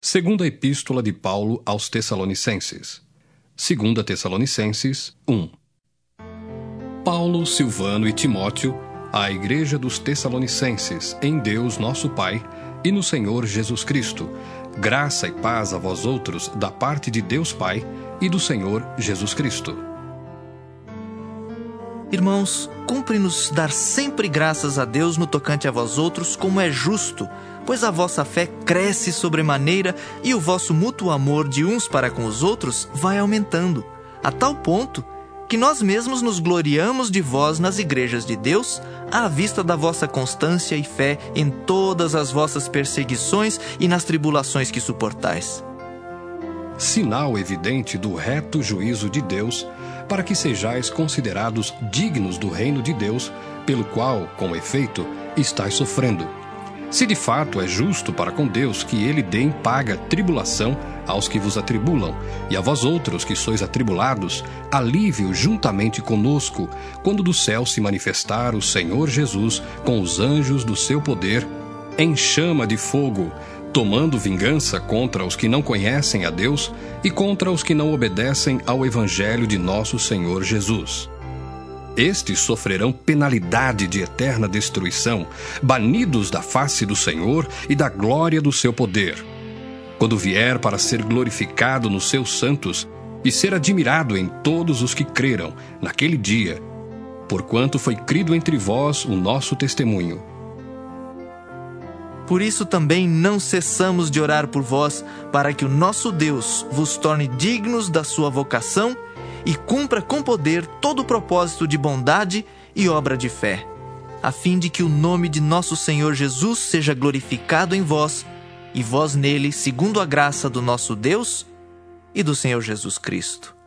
Segunda Epístola de Paulo aos Tessalonicenses. 2 Tessalonicenses 1. Paulo, Silvano e Timóteo, à Igreja dos Tessalonicenses, em Deus nosso Pai e no Senhor Jesus Cristo, graça e paz a vós outros da parte de Deus Pai e do Senhor Jesus Cristo. Irmãos, cumpre-nos dar sempre graças a Deus no tocante a vós outros, como é justo, pois a vossa fé cresce sobremaneira e o vosso mútuo amor de uns para com os outros vai aumentando, a tal ponto que nós mesmos nos gloriamos de vós nas igrejas de Deus, à vista da vossa constância e fé em todas as vossas perseguições e nas tribulações que suportais. Sinal evidente do reto juízo de Deus, para que sejais considerados dignos do reino de Deus, pelo qual, com efeito, estáis sofrendo. Se de fato é justo para com Deus que ele dê em paga tribulação aos que vos atribulam, e a vós outros que sois atribulados, alívio juntamente conosco, quando do céu se manifestar o Senhor Jesus com os anjos do seu poder, em chama de fogo, tomando vingança contra os que não conhecem a Deus e contra os que não obedecem ao Evangelho de nosso Senhor Jesus. Estes sofrerão penalidade de eterna destruição, banidos da face do Senhor e da glória do seu poder, quando vier para ser glorificado nos seus santos e ser admirado em todos os que creram naquele dia, porquanto foi crido entre vós o nosso testemunho. Por isso também não cessamos de orar por vós, para que o nosso Deus vos torne dignos da sua vocação e cumpra com poder todo o propósito de bondade e obra de fé, a fim de que o nome de nosso Senhor Jesus seja glorificado em vós, e vós nele, segundo a graça do nosso Deus e do Senhor Jesus Cristo.